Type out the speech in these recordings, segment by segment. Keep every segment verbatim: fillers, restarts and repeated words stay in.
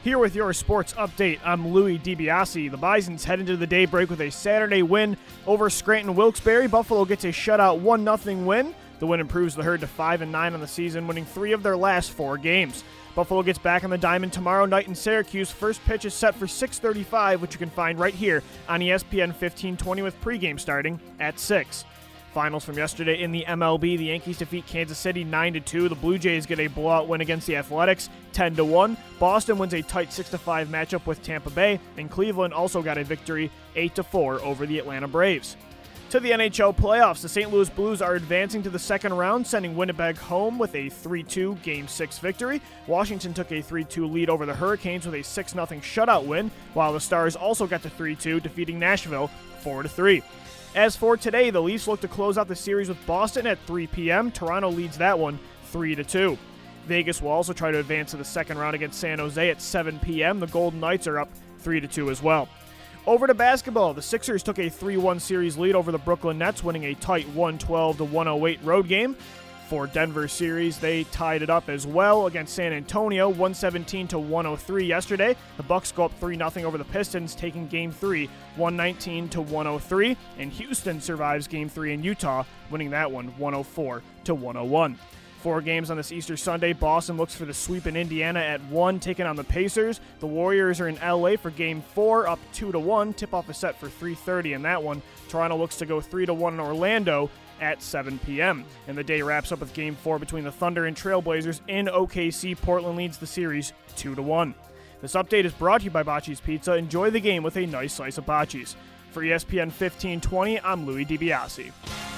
Here with your sports update, I'm Louis DiBiase. The Bisons head into the daybreak with a Saturday win over Scranton Wilkes-Barre. Buffalo gets a shutout one nothing win. The win improves the Herd to five and nine on the season, winning three of their last four games. Buffalo gets back on the diamond tomorrow night in Syracuse. First pitch is set for six thirty-five, which you can find right here on E S P N fifteen twenty with pregame starting at six. Finals from yesterday in the M L B, the Yankees defeat Kansas City nine to two. The Blue Jays get a blowout win against the Athletics ten to one. Boston wins a tight six to five matchup with Tampa Bay, and Cleveland also got a victory eight to four over the Atlanta Braves. To the N H L playoffs, the Saint Louis Blues are advancing to the second round, sending Winnipeg home with a three two Game six victory. Washington took a three two lead over the Hurricanes with a six nothing shutout win, while the Stars also got to three two, defeating Nashville four to three. As for today, the Leafs look to close out the series with Boston at three p.m. Toronto leads that one three to two. Vegas will also try to advance to the second round against San Jose at seven p.m. The Golden Knights are up three to two as well. Over to basketball, the Sixers took a three one series lead over the Brooklyn Nets, winning a tight one twelve to one oh eight road game. For Denver series, they tied it up as well against San Antonio, one seventeen to one oh three yesterday. The Bucks go up three nothing over the Pistons, taking Game three, one nineteen to one oh three. And Houston survives Game three in Utah, winning that one one oh four to one oh one. Four games on this Easter Sunday. Boston looks for the sweep in Indiana at one, taking on the Pacers. The Warriors are in L A for Game four, up two to one. Tip-off is set for three thirty in that one. Toronto looks to go three to one in Orlando at seven p.m. And the day wraps up with Game four between the Thunder and Trailblazers in O K C. Portland leads the series two to one. This update is brought to you by Bocce's Pizza. Enjoy the game with a nice slice of Bocce's. For E S P N fifteen twenty, I'm Louis DiBiase.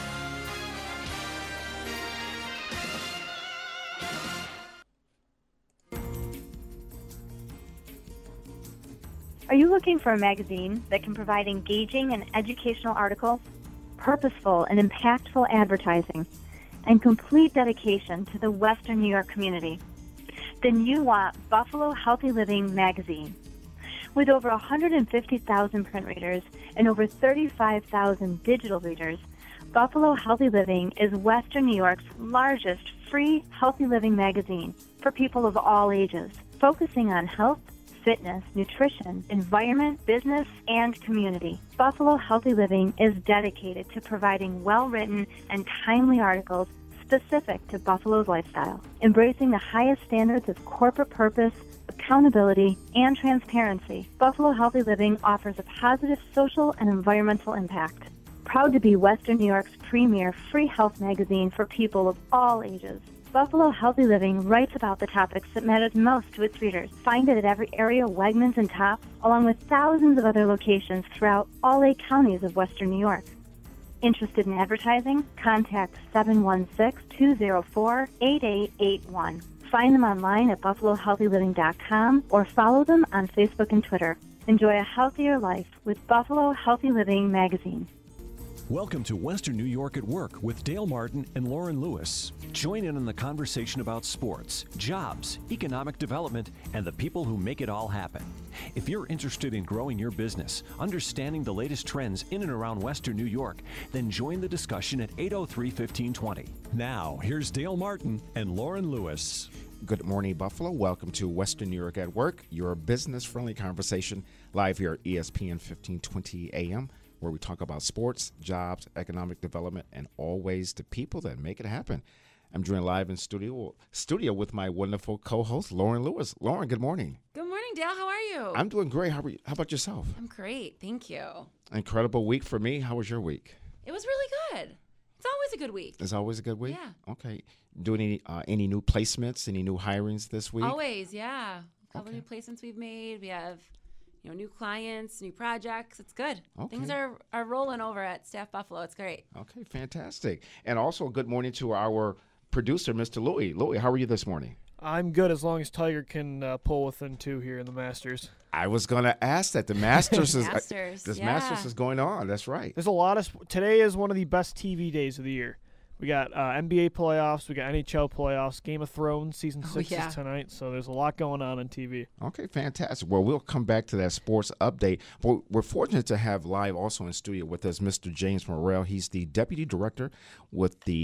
Are you looking for a magazine that can provide engaging and educational articles, purposeful and impactful advertising, and complete dedication to the Western New York community? Then you want Buffalo Healthy Living magazine. With over one hundred fifty thousand print readers and over thirty-five thousand digital readers, Buffalo Healthy Living is Western New York's largest free healthy living magazine for people of all ages, focusing on health, fitness, nutrition, environment, business, and community. Buffalo Healthy Living is dedicated to providing well-written and timely articles specific to Buffalo's lifestyle, embracing the highest standards of corporate purpose, accountability, and transparency. Buffalo Healthy Living offers a positive social and environmental impact. Proud to be Western New York's premier free health magazine for people of all ages. Buffalo Healthy Living writes about the topics that matter most to its readers. Find it at every area Wegmans and Tops, along with thousands of other locations throughout all eight counties of Western New York. Interested in advertising? Contact seven one six, two oh four, eight eight eight one. Find them online at buffalo healthy living dot com or follow them on Facebook and Twitter. Enjoy a healthier life with Buffalo Healthy Living magazine. Welcome to Western New York at Work with Dale Martin and Lauren Lewis. Join in on the conversation about sports, jobs, economic development, and the people who make it all happen. If you're interested in growing your business, understanding the latest trends in and around Western New York, then join the discussion at eight oh three, fifteen twenty. Now, here's Dale Martin and Lauren Lewis. Good morning, Buffalo. Welcome to Western New York at Work, your business-friendly conversation live here at E S P N fifteen twenty A M, where we talk about sports, jobs, economic development, and always the people that make it happen. I'm joined live in studio studio with my wonderful co-host, Lauren Lewis. Lauren, good morning. Good morning, Dale. How are you? I'm doing great. How, are you, how about yourself? I'm great. Thank you. Incredible week for me. How was your week? It was really good. It's always a good week. It's always a good week? Yeah. Okay. Doing any, uh, any new placements, any new hirings this week? Always, yeah. A couple Okay. new placements we've made. We have you know, new clients, new projects. It's good. Okay. Things are, are rolling over at Staff Buffalo. It's great. Okay, fantastic. And also, good morning to our producer, Mister Louis. Louis, how are you this morning? I'm good as long as Tiger can uh, pull within two here in the Masters. I was going to ask that. The Masters is Masters, this yeah. Masters is going on. That's right. There's a lot of sp- today is one of the best T V days of the year. We got uh, N B A playoffs, we got N H L playoffs, Game of Thrones season Oh, six yeah. is tonight, so there's a lot going on on T V. Okay, fantastic. Well, we'll come back to that sports update. But we're fortunate to have live also in studio with us Mister James Morrell. He's the deputy director with the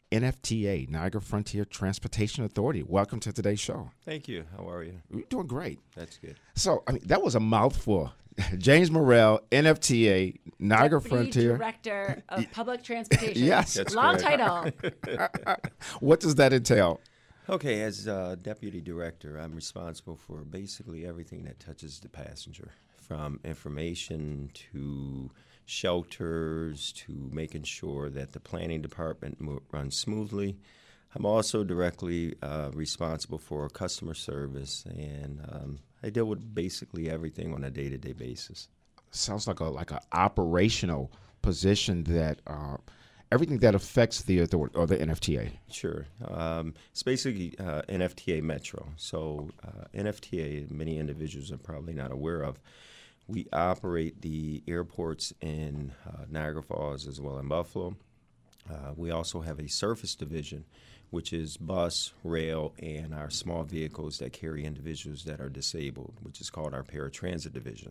N F T A, Niagara Frontier Transportation Authority. Welcome to today's show. Thank you. How are you? You're doing great. That's good. So, I mean, that was a mouthful. James Morrell, N F T A, Niagara Deputy Frontier. Director of Public Transportation. Yes. That's Long correct. title. What does that entail? Okay, as uh, Deputy Director, I'm responsible for basically everything that touches the passenger, from information to shelters to making sure that the planning department mo- runs smoothly. I'm also directly uh, responsible for customer service, and um, I deal with basically everything on a day-to-day basis. Sounds like a like an operational position that uh, everything that affects the authority or the N F T A. Sure. Um, it's basically uh, N F T A Metro. So uh, N F T A, many individuals are probably not aware of. We operate the airports in uh, Niagara Falls as well in Buffalo. Uh, we also have a surface division, which is bus, rail, and our small vehicles that carry individuals that are disabled, which is called our paratransit division.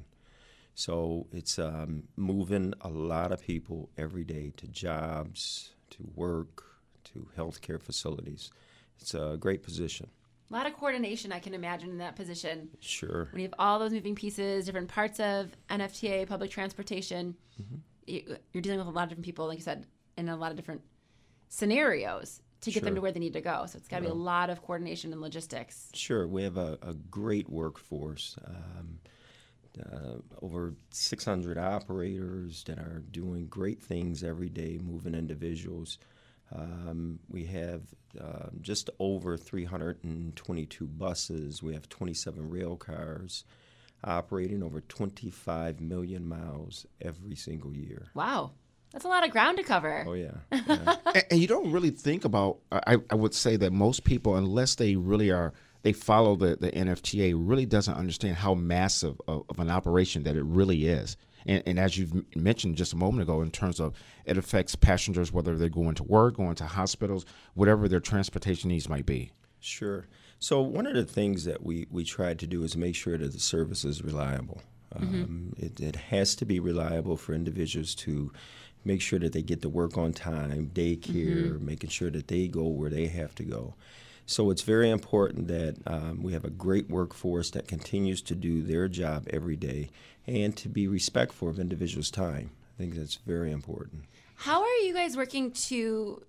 So it's um, moving a lot of people every day to jobs, to work, to healthcare facilities. It's a great position. A lot of coordination, I can imagine, in that position. Sure. When you have all those moving pieces, different parts of N F T A, public transportation, Mm-hmm. you, you're dealing with a lot of different people, like you said, in a lot of different scenarios to get them Sure. to where they need to go. So it's got to be a lot of coordination and logistics. Sure. We have a, a great workforce. Um, uh, over six hundred operators that are doing great things every day, moving individuals. Um, we have uh, just over three hundred twenty-two buses. We have twenty-seven rail cars operating over twenty-five million miles every single year. Wow. That's a lot of ground to cover. Oh, yeah. yeah. and, and you don't really think about, I, I would say that most people, unless they really are, they follow the, the N F T A, really doesn't understand how massive of, of an operation that it really is. And, and as you've mentioned just a moment ago, in terms of it affects passengers, whether they're going to work, going to hospitals, whatever their transportation needs might be. Sure. So one of the things that we, we tried to do is make sure that the service is reliable. Mm-hmm. Um, it, it has to be reliable for individuals to make sure that they get to work on time, daycare, Mm-hmm. making sure that they go where they have to go. So it's very important that um, we have a great workforce that continues to do their job every day and to be respectful of individuals' time. I think that's very important. How are you guys working to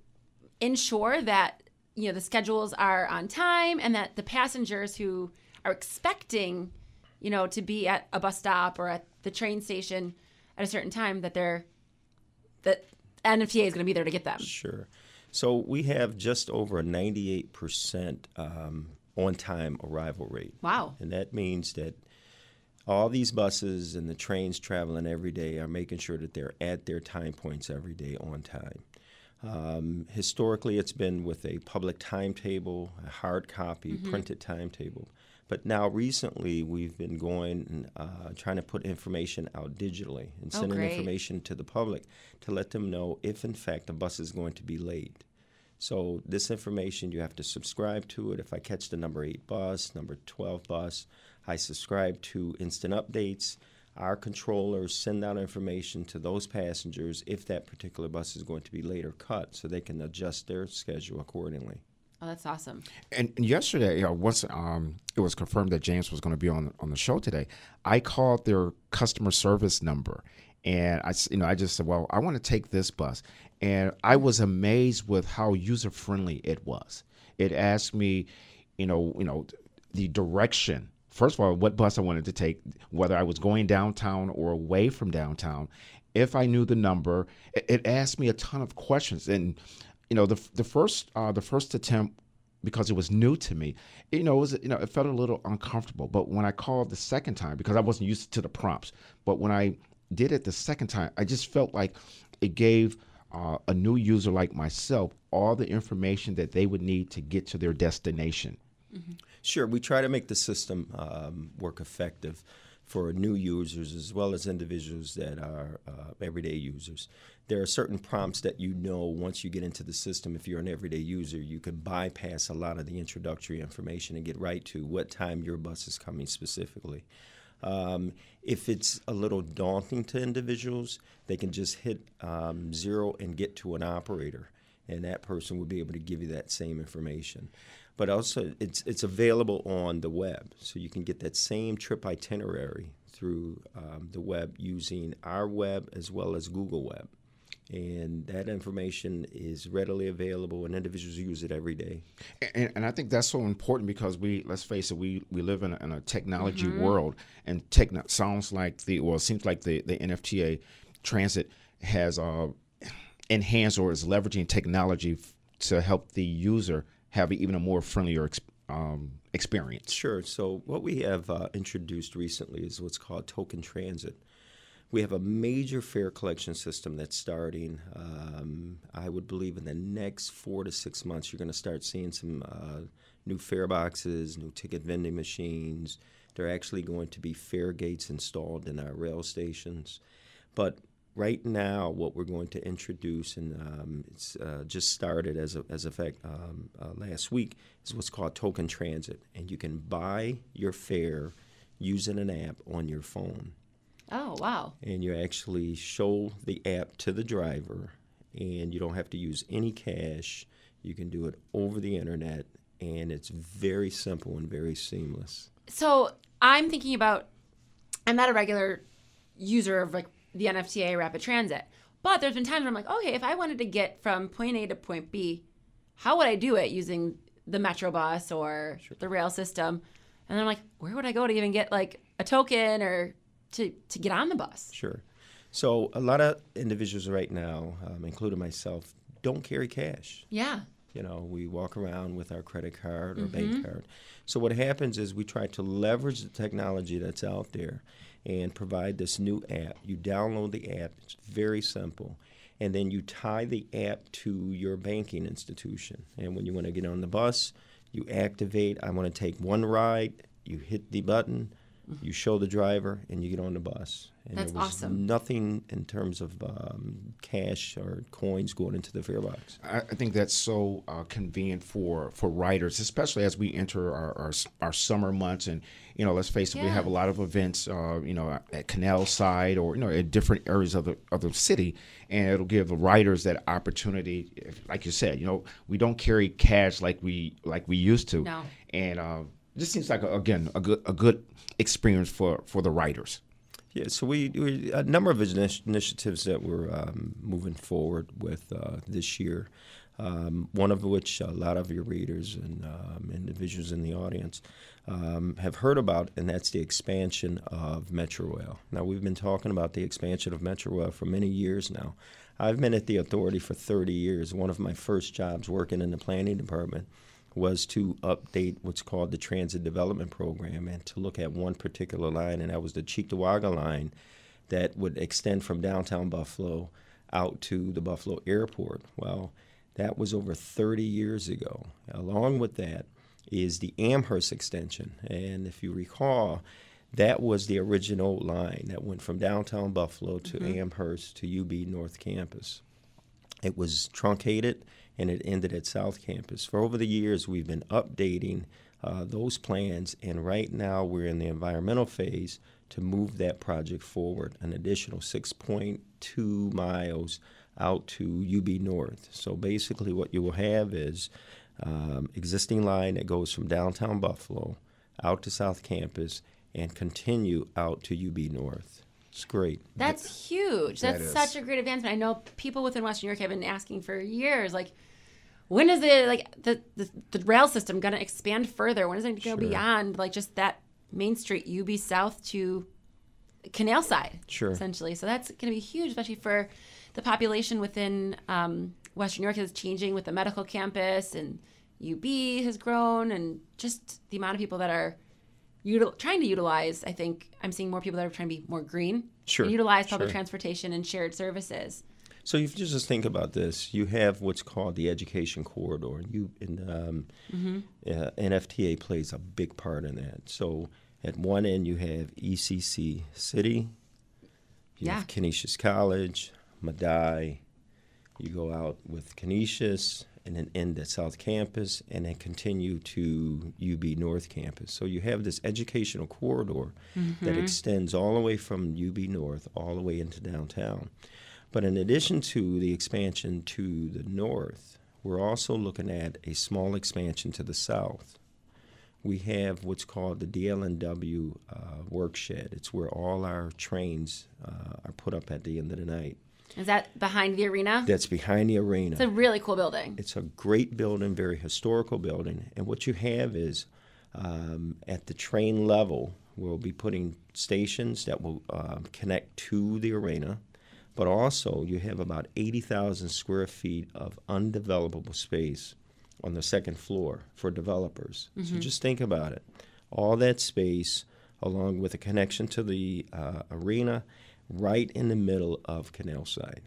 ensure that, you know, the schedules are on time and that the passengers who are expecting, you know, to be at a bus stop or at the train station at a certain time, that they're that N F T A is going to be there to get them? Sure. So we have just over a ninety-eight percent um, on-time arrival rate. Wow. And that means that all these buses and the trains traveling every day are making sure that they're at their time points every day on time. Um, historically, it's been with a public timetable, a hard copy, Mm-hmm. printed timetable. But now recently, we've been going and uh, trying to put information out digitally and Oh, sending great. information to the public to let them know if, in fact, a bus is going to be late. So this information, you have to subscribe to it. If I catch the number eight bus, number twelve bus, I subscribe to instant updates. Our controllers send out information to those passengers if that particular bus is going to be late or cut, so they can adjust their schedule accordingly. Oh, that's awesome. And, and yesterday, you know, once um, it was confirmed that James was going to be on on the show today, I called their customer service number, and I, s- you know, I just said, "Well, I want to take this bus," and I was amazed with how user friendly it was. It asked me, you know, you know, the direction. First of all, what bus I wanted to take, whether I was going downtown or away from downtown, if I knew the number. It, it asked me a ton of questions, and you know, the the first uh, the first attempt, because it was new to me, you know, it was, you know, it felt a little uncomfortable. But when I called the second time, because I wasn't used to the prompts, but when I did it the second time, I just felt like it gave uh, a new user like myself all the information that they would need to get to their destination. Sure, we try to make the system um, work effective for new users as well as individuals that are uh, everyday users. There are certain prompts that you know once you get into the system, if you're an everyday user, you can bypass a lot of the introductory information and get right to what time your bus is coming specifically. Um, if it's a little daunting to individuals, they can just hit um, zero and get to an operator. and that person would be able to give you that same information. But also, it's it's available on the web, so you can get that same trip itinerary through um, the web using our web as well as Google Web. And that information is readily available, and individuals use it every day. And, and I think that's so important because we, let's face it, we, we live in a, in a technology mm-hmm. world, and tech sounds like the, well, it seems like the, the N F T A Transit has uh, enhanced or is leveraging technology f- to help the user have even a more friendlier ex- um, experience. Sure. So what we have uh, introduced recently is what's called Token Transit. We have a major fare collection system that's starting, um, I would believe in the next four to six months, you're going to start seeing some uh, new fare boxes, new ticket vending machines. There are actually going to be fare gates installed in our rail stations. But right now, what we're going to introduce, and um, it's uh, just started as a, as a fact um, uh, last week, is what's called Token Transit. And you can buy your fare using an app on your phone. Oh, wow. And you actually show the app to the driver, and you don't have to use any cash. You can do it over the internet, and it's very simple and very seamless. So I'm thinking about, I'm not a regular user of like the N F T A Rapid Transit, but there's been times where I'm like, okay, if I wanted to get from point A to point B, how would I do it using the Metro bus or sure. the rail system? And I'm like, where would I go to even get like a token or to, to get on the bus? Sure. So a lot of individuals right now, um, including myself, don't carry cash. Yeah. You know, we walk around with our credit card or Mm-hmm. bank card. So what happens is we try to leverage the technology that's out there and provide this new app. You download the app. It's very simple. And then you tie the app to your banking institution. And when you want to get on the bus, you activate, I want to take one ride, you hit the button, you show the driver, and you get on the bus. And That's there was awesome. nothing in terms of um, cash or coins going into the fare box. I, I think that's so uh, convenient for, for riders, especially as we enter our, our our summer months. And, you know, let's face it, Yeah. we have a lot of events, uh, you know, at Canal Side or, you know, at different areas of the, of the city. And it'll give the riders that opportunity. Like you said, you know, we don't carry cash like we like we used to. No. And uh, this seems like, a, again, a good a good experience for, for the riders. Yeah, so we, we a number of initi- initiatives that we're um, moving forward with uh, this year. Um, one of which a lot of your readers and um, individuals in the audience um, have heard about, and that's the expansion of Metrorail. Now, we've been talking about the expansion of Metrorail for many years now. I've been at the authority for thirty years. One of my first jobs working in the planning department was to update what's called the Transit Development Program and to look at one particular line, and that was the Cheektowaga line that would extend from downtown Buffalo out to the Buffalo Airport. Well, that was over thirty years ago. Along with that is the Amherst extension, and if you recall, that was the original line that went from downtown Buffalo to mm-hmm. Amherst to U B North Campus. It was truncated, and it ended at South Campus. For over the years, we've been updating uh, those plans, and right now we're in the environmental phase to move that project forward, an additional six point two miles out to U B North. So basically what you will have is um, existing line that goes from downtown Buffalo out to South Campus and continue out to U B North. It's great. That's huge. That That's is. such a great advancement. I know people within Western New York have been asking for years, like, when is the like the, the, the rail system going to expand further? When is it going to Sure. go beyond like just that Main Street, U B South to Canal Side, Sure. essentially? So that's going to be huge, especially for the population within um, Western New York is changing with the medical campus, and U B has grown, and just the amount of people that are util- trying to utilize. I think I'm seeing more people that are trying to be more green, Sure. and utilize public Sure. transportation and shared services. So if you just think about this, you have what's called the education corridor, and you and um, Mm-hmm. uh, N F T A plays a big part in that. So at one end you have E C C City, you Yeah. have Canisius College, Madai. You go out with Canisius and then end at South Campus, and then continue to U B North Campus. So you have this educational corridor Mm-hmm. that extends all the way from U B North all the way into downtown. But in addition to the expansion to the north, we're also looking at a small expansion to the south. We have what's called the D L N W uh, work shed. It's where all our trains uh, are put up at the end of the night. Is that behind the arena? That's behind the arena. It's a really cool building. It's a great building, very historical building. And what you have is um, at the train level, we'll be putting stations that will uh, connect to the arena. But also, you have about eighty thousand square feet of undevelopable space on the second floor for developers. Mm-hmm. So just think about it. All that space, along with a connection to the uh, arena, right in the middle of Canalside.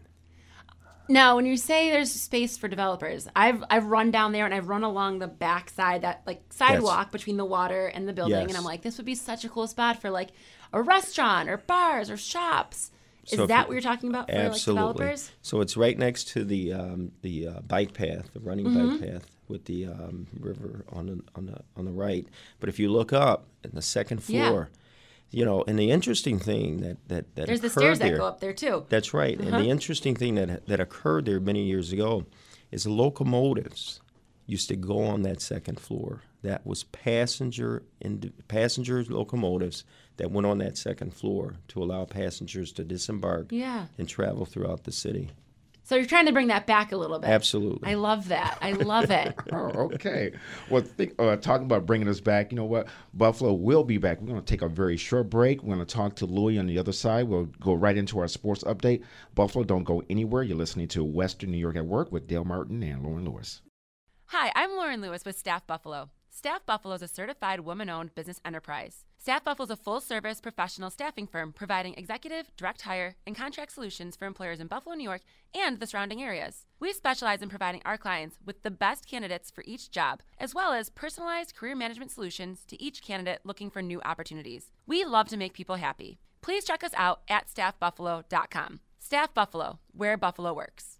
Now, when you say there's space for developers, I've I've run down there and I've run along the back side, that like sidewalk yes. between the water and the building, yes. and I'm like, this would be such a cool spot for like a restaurant or bars or shops. Is so that what you're talking about for absolutely. like developers? So it's right next to the um, the uh, bike path, the running Mm-hmm. bike path with the um, river on the on the on the right. But if you look up in the second floor, yeah. you know, and the interesting thing that that, that there's the occurred stairs there, that go up there too. That's right. Uh-huh. And the interesting thing that that occurred there many years ago is the locomotives used to go on that second floor. That was passenger in passenger locomotives that went on that second floor to allow passengers to disembark yeah. and travel throughout the city. So you're trying to bring that back a little bit. Absolutely. I love that. I love it. Oh, okay. Well, think, uh, talking about bringing us back, you know what? Buffalo will be back. We're going to take a very short break. We're going to talk to Louis on the other side. We'll go right into our sports update. Buffalo, don't go anywhere. You're listening to Western New York at Work with Dale Martin and Lauren Lewis. Hi, I'm Lauren Lewis with Staff Buffalo. Staff Buffalo is a certified woman-owned business enterprise. Staff Buffalo is a full-service professional staffing firm providing executive, direct hire, and contract solutions for employers in Buffalo, New York, and the surrounding areas. We specialize in providing our clients with the best candidates for each job, as well as personalized career management solutions to each candidate looking for new opportunities. We love to make people happy. Please check us out at staff buffalo dot com. Staff Buffalo, where Buffalo works.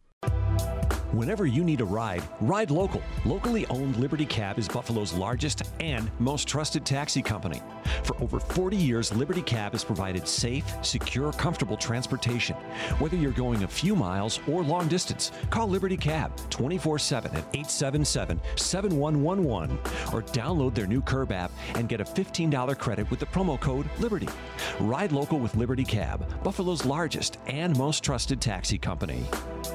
Whenever you need a ride, ride local. Locally owned Liberty Cab is Buffalo's largest and most trusted taxi company. For over forty years, Liberty Cab has provided safe, secure, comfortable transportation. Whether you're going a few miles or long distance, call Liberty Cab twenty-four seven at eight seven seven, seven one one one or download their new Curb app and get a fifteen dollars credit with the promo code LIBERTY. Ride local with Liberty Cab, Buffalo's largest and most trusted taxi company.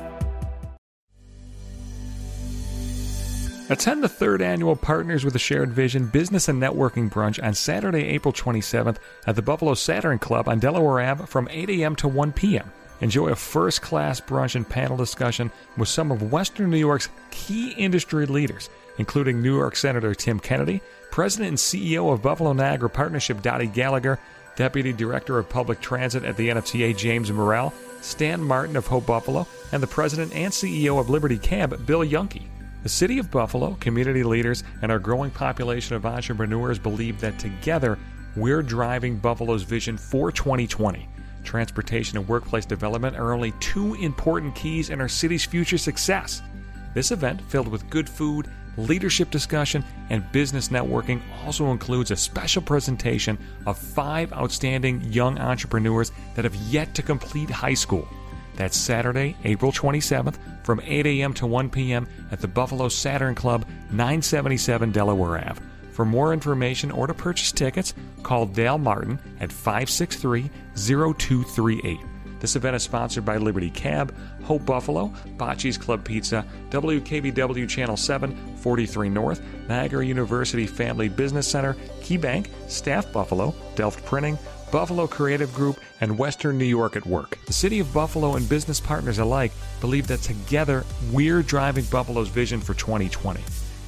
Attend the third annual Partners with a Shared Vision Business and Networking Brunch on Saturday, April twenty-seventh at the Buffalo Saturn Club on Delaware Avenue from eight a.m. to one p.m. Enjoy a first-class brunch and panel discussion with some of Western New York's key industry leaders, including New York Senator Tim Kennedy, President and C E O of Buffalo Niagara Partnership Dottie Gallagher, Deputy Director of Public Transit at the N F T A James Morrell, Stan Martin of Hope Buffalo, and the President and C E O of Liberty Cab, Bill Yunke. The City of Buffalo, community leaders, and our growing population of entrepreneurs believe that together we're driving Buffalo's vision for twenty twenty. Transportation and workplace development are only two important keys in our city's future success. This event, filled with good food, leadership discussion, and business networking, also includes a special presentation of five outstanding young entrepreneurs that have yet to complete high school. That's Saturday, April twenty-seventh from eight a.m. to one p.m. at the Buffalo Saturn Club, nine seventy-seven Delaware Avenue. For more information or to purchase tickets, call Dale Martin at five six three, zero two three eight. This event is sponsored by Liberty Cab, Hope Buffalo, Bocce's Club Pizza, W K B W Channel seven, forty-three North, Niagara University Family Business Center, KeyBank, Staff Buffalo, Delft Printing, Buffalo Creative Group, and Western New York at Work. The City of Buffalo and business partners alike believe that together we're driving Buffalo's vision for twenty twenty.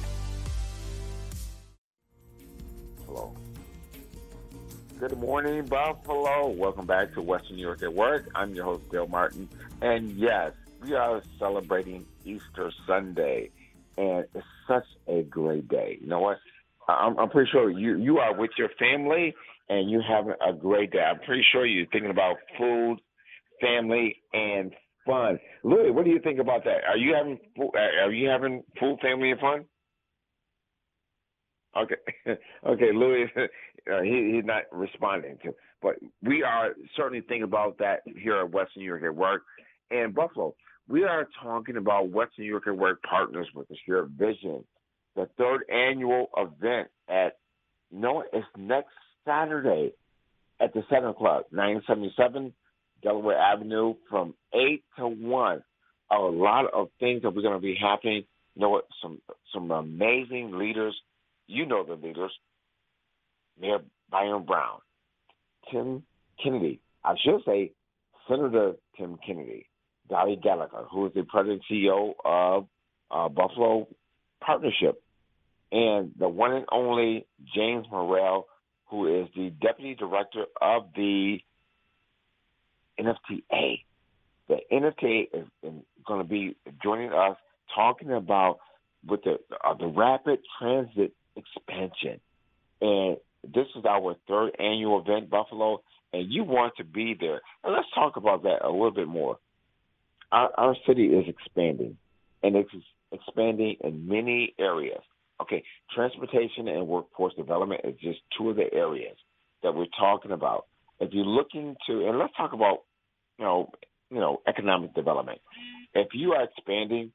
Hello. Good morning, Buffalo. Welcome back to Western New York at Work. I'm your host, Dale Martin. And yes, we are celebrating Easter Sunday, and it's such a great day. You know what? I'm, I'm pretty sure you, you are with your family, and you're having a great day. I'm pretty sure you're thinking about food, family, and fun. Louis, what do you think about that? Are you having are you having food, family, and fun? Okay, okay, Louis, uh, he, he's not responding to. But we are certainly thinking about that here at Western New York at Work. And Buffalo, we are talking about Western New York at Work partners with the Shared Vision, the third annual event at, you know, it's next Saturday at the Center Club, nine seventy-seven Delaware Avenue, from eight to one. A lot of things that we're going to be happening. You know what? Some some amazing leaders. You know the leaders. Mayor Byron Brown, Tim Kennedy. I should say Senator Tim Kennedy, Dolly Gallagher, who is the president and C E O of uh, Buffalo Partnership, and the one and only James Morrell, who is the deputy director of the N F T A. The N F T A is going to be joining us, talking about with the uh, the rapid transit expansion. And this is our third annual event, Buffalo, and you want to be there. And let's talk about that a little bit more. Our, our city is expanding, and it's expanding in many areas. Okay, transportation and workforce development is just two of the areas that we're talking about. If you're looking to, and let's talk about, you know, you know, economic development. If you are expanding,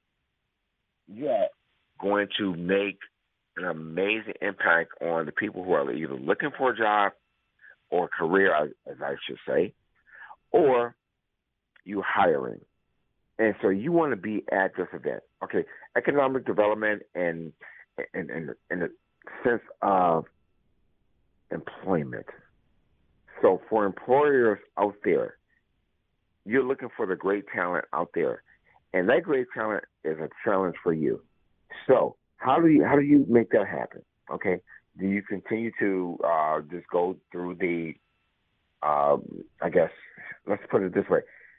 you are going to make an amazing impact on the people who are either looking for a job or career, as I should say, or you're hiring. And so you want to be at this event. Okay, economic development and in, in, in the sense of employment. So for employers out there, you're looking for the great talent out there, and that great talent is a challenge for you. So how do you how do you make that happen? Okay, do you continue to uh, just go through the, um, I guess, let's put it this way: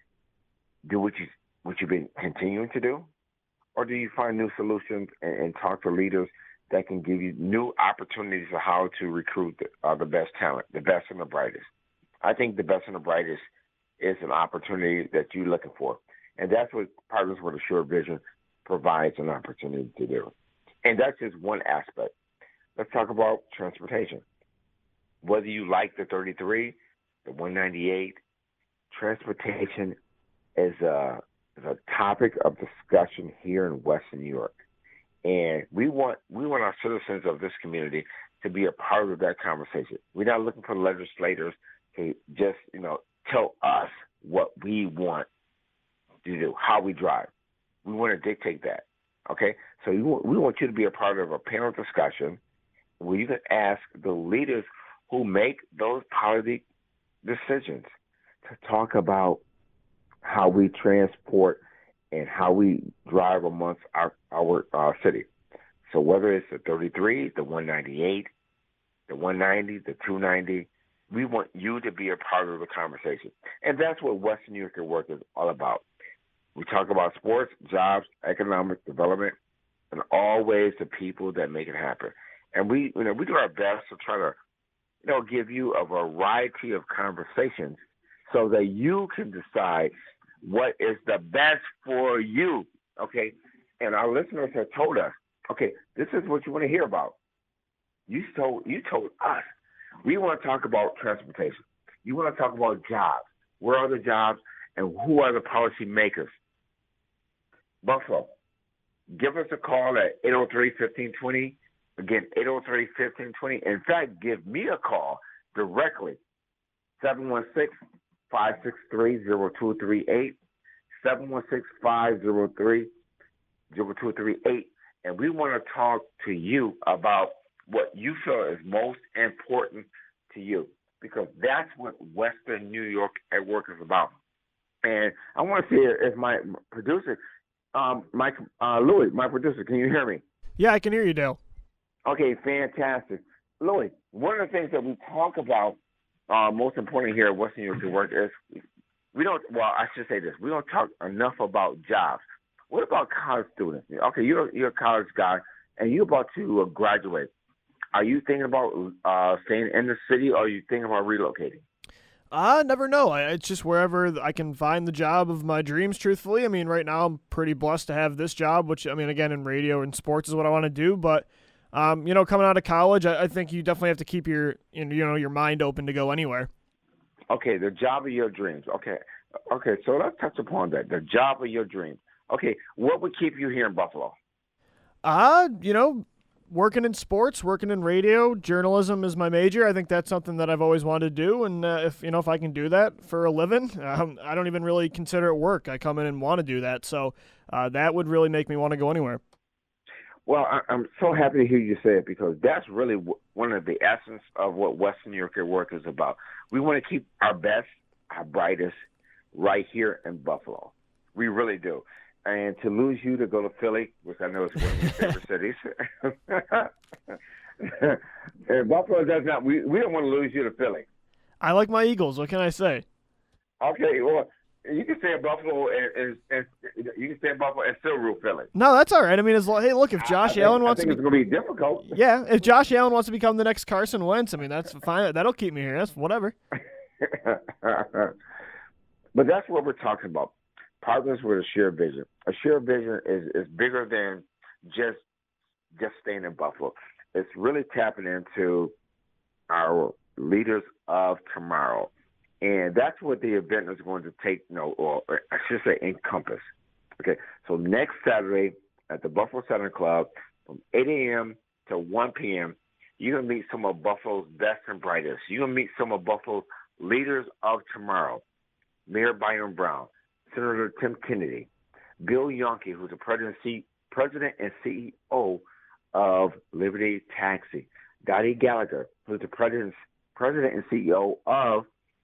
do what you what you've been continuing to do, or do you find new solutions and, and talk to leaders that can give you new opportunities for how to recruit the, uh, the best talent, the best and the brightest? I think the best and the brightest is an opportunity that you're looking for. And that's what Partners with a Shared Vision provides an opportunity to do. And that's just one aspect. Let's talk about transportation. Whether you like the thirty-three, the one ninety-eight, transportation is a, is a topic of discussion here in Western New York. And we want we want our citizens of this community to be a part of that conversation. We're not looking for legislators to just, you know, tell us what we want to do, how we drive. We want to dictate that, okay? So we want, we want you to be a part of a panel discussion where you can ask the leaders who make those policy decisions to talk about how we transport and how we drive amongst our, our uh, city. So whether it's the thirty-three, the one ninety-eight, the one ninety, the two ninety, we want you to be a part of the conversation. And that's what Western New York at Work is all about. We talk about sports, jobs, economic development, and always the people that make it happen. And we, you know, we do our best to try to, you know, give you a variety of conversations so that you can decide what is the best for you, okay? And our listeners have told us, okay, this is what you want to hear about. You told, you told us. We want to talk about transportation. You want to talk about jobs. Where are the jobs and who are the policy makers? Buffalo, give us a call at eight oh three, fifteen twenty. Again, eight oh three, fifteen twenty. In fact, give me a call directly, seven one six, five six three, zero two three eight, seven one six, five zero three, zero two three eight. And we want to talk to you about what you feel is most important to you, because that's what Western New York at Work is about. And I want to see if my producer, um, Mike uh, Louis, my producer, can you hear me? Yeah, I can hear you, Dale. Okay, fantastic. Louis, one of the things that we talk about, uh, most important here at Western New York at Work is we don't, well, I should say this, we don't talk enough about jobs. What about college students? Okay, you're, you're a college guy, and you're about to uh, graduate. Are you thinking about uh, staying in the city, or are you thinking about relocating? I never know. It's just wherever I can find the job of my dreams, truthfully. I mean, right now I'm pretty blessed to have this job, which, I mean, again, in radio and sports is what I want to do. But, um, you know, coming out of college, I, I think you definitely have to keep your, you know, your mind open to go anywhere. Okay, the job of your dreams. Okay, okay. So let's touch upon that. The job of your dreams. Okay, what would keep you here in Buffalo? Uh, you know, working in sports, working in radio, journalism is my major. I think that's something that I've always wanted to do, and uh, if you know if I can do that for a living, um, I don't even really consider it work. I come in and want to do that, so uh, that would really make me want to go anywhere. Well, I, I'm so happy to hear you say it because that's really w- one of the essence of what Western New York at Work is about. We want to keep our best, our brightest right here in Buffalo. We really do. And to lose you to go to Philly, which I know is one of your favorite cities. And Buffalo does not, we, we don't want to lose you to Philly. I like my Eagles. What can I say? Okay, well, you can stay in Buffalo and, and, and you can stay in Buffalo and still root Philly. No, that's all right. I mean, as long, hey, look, if Josh I think, Allen wants I think to, it's going to be difficult. Yeah, if Josh Allen wants to become the next Carson Wentz, I mean, that's fine. That'll keep me here. That's whatever. But that's what we're talking about. Partners with a shared vision. A shared vision is, is bigger than just just staying in Buffalo. It's really tapping into our leaders of tomorrow. And that's what the event is going to take, you know, or, or I should say encompass. Okay, so next Saturday at the Buffalo Southern Club from eight a.m. to one p.m., you're going to meet some of Buffalo's best and brightest. You're going to meet some of Buffalo's leaders of tomorrow. Mayor Byron Brown, Senator Tim Kennedy, Bill Yonke, who's the president, C- president and C E O of Liberty Taxi, Dottie Gallagher, who's the president, president and C E O of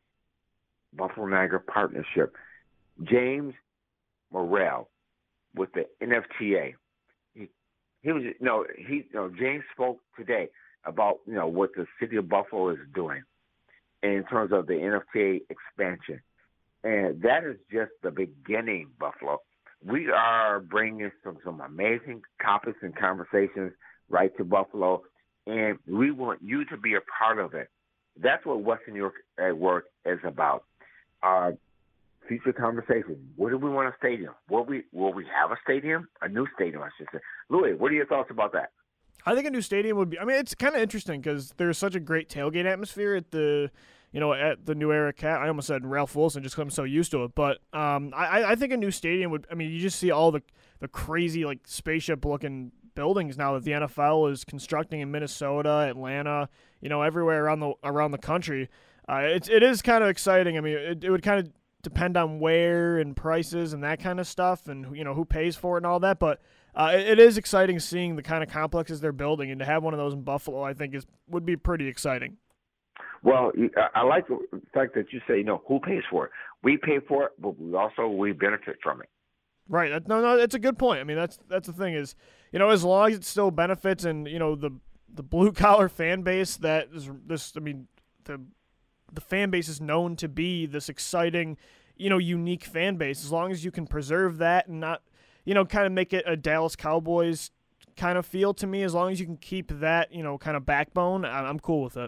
Buffalo Niagara Partnership, James Morrell with the N F T A. He, he was no, he you know, James spoke today about you know what the city of Buffalo is doing in terms of the N F T A expansion. And that is just the beginning, Buffalo. We are bringing some, some amazing topics and conversations right to Buffalo, and we want you to be a part of it. That's what Western New York at Work is about. Our future conversations. Where do we want a stadium? Will we, will we have a stadium? A new stadium, I should say. Louis, what are your thoughts about that? I think a new stadium would be – I mean, it's kind of interesting because there's such a great tailgate atmosphere at the – you know, at the New Era Cat. I almost said Ralph Wilson just because I'm so used to it. But um, I, I think a new stadium would – I mean, you just see all the, the crazy, like, spaceship-looking buildings now that the N F L is constructing in Minnesota, Atlanta, you know, everywhere around the around the country. Uh, it, it is kind of exciting. I mean, it, it would kind of depend on where and prices and that kind of stuff and, you know, who pays for it and all that. But uh, it, it is exciting seeing the kind of complexes they're building. And to have one of those in Buffalo, I think, is would be pretty exciting. Well, I like the fact that you say, you know, who pays for it? We pay for it, but we also we benefit from it. Right. That, no, no, that's a good point. I mean, that's that's the thing is, you know, as long as it still benefits and, you know, the the blue collar fan base that is this, I mean, the the fan base is known to be this exciting, you know, unique fan base. As long as you can preserve that and not, you know, kind of make it a Dallas Cowboys kind of feel to me, as long as you can keep that, you know, kind of backbone, I'm cool with it.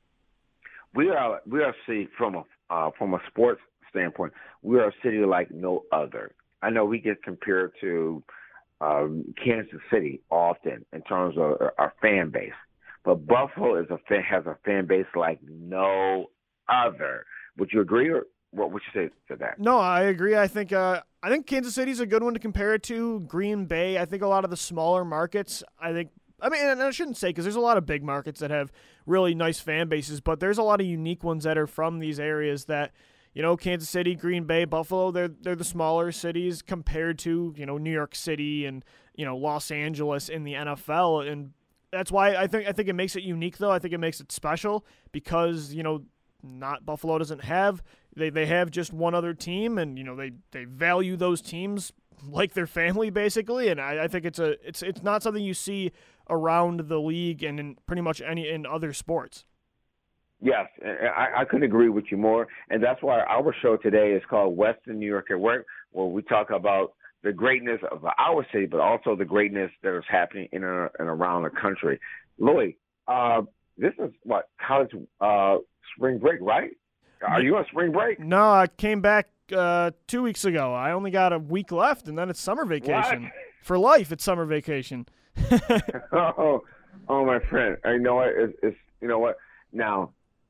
We are we are a city from a uh, from a sports standpoint. We are a city like no other. I know we get compared to um, Kansas City often in terms of our fan base, but Buffalo is a fan, has a fan base like no other. Would you agree, or what would you say to that? No, I agree. I think uh, I think Kansas City is a good one to compare it to. Green Bay. I think a lot of the smaller markets. I think. I mean, and I shouldn't say because there's a lot of big markets that have really nice fan bases, but there's a lot of unique ones that are from these areas that, you know, Kansas City, Green Bay, Buffalo, they're they're the smaller cities compared to, you know, New York City and, you know, Los Angeles in the N F L. And that's why I think I think it makes it unique, though. I think it makes it special because, you know, not Buffalo doesn't have they, they have just one other team, and, you know, they, they value those teams like their family, basically. And I, I think it's a it's it's not something you see around the league and in pretty much any in other sports. Yes, I, I couldn't agree with you more. And that's why our show today is called Western New York at Work, where we talk about the greatness of our city, but also the greatness that is happening in and around the country. Lloyd, uh, this is what, college uh, spring break, right? Are you on spring break? No, I came back uh, two weeks ago. I only got a week left, and then it's summer vacation. What? For life, it's summer vacation. oh, oh, my friend. I know what? It's, it's you know what? Now,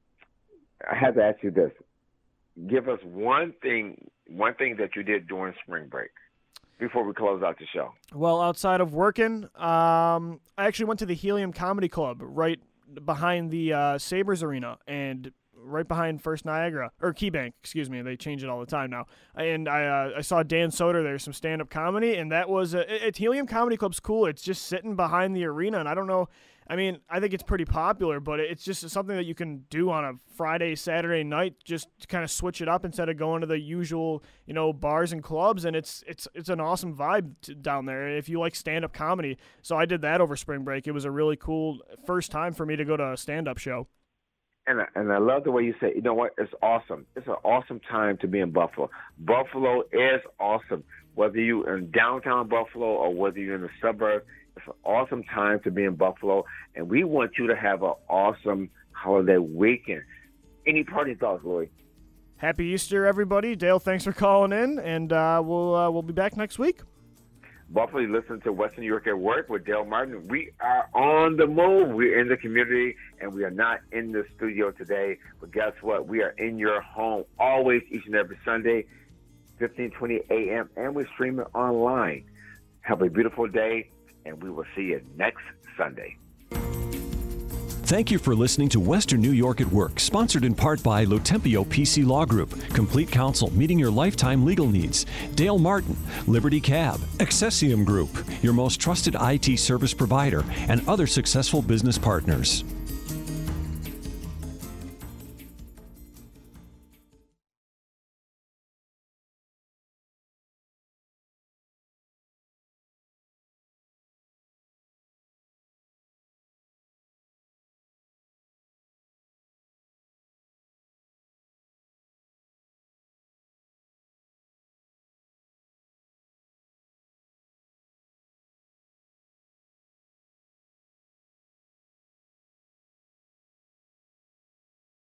I have to ask you this: give us one thing, one thing that you did during spring break. before we close out the show? Well, outside of working, um, I actually went to the Helium Comedy Club right behind the uh, Sabres Arena and right behind First Niagara, or KeyBank, excuse me. They change it all the time now. And I uh, I saw Dan Soder there, some stand-up comedy, and that was, uh, it, Helium Comedy Club's cool. It's just sitting behind the arena, and I don't know, I mean, I think it's pretty popular, but it's just something that you can do on a Friday, Saturday night, just to kind of switch it up instead of going to the usual, you know, bars and clubs, and it's it's it's an awesome vibe to, down there if you like stand-up comedy. So I did that over spring break. It was a really cool first time for me to go to a stand-up show. And I, and I love the way you say, you know what, it's awesome. It's an awesome time to be in Buffalo. Buffalo is awesome. Whether you're in downtown Buffalo or whether you're in the suburbs, it's an awesome time to be in Buffalo. And we want you to have an awesome holiday weekend. Any party thoughts, Louis? Happy Easter, everybody. Dale, thanks for calling in, and uh, we'll uh, we'll be back next week. Buffalo, you listen to Western New York at Work with Dale Martin. We are on the move. We're in the community, and we are not in the studio today. But guess what? We are in your home always, each and every Sunday, fifteen twenty a.m., and we're streaming online. Have a beautiful day, and we will see you next Sunday. Thank you for listening to Western New York at Work, sponsored in part by Lotempio P C Law Group, complete counsel meeting your lifetime legal needs, Dale Martin, Liberty Cab, Accessium Group, your most trusted I T service provider, and other successful business partners.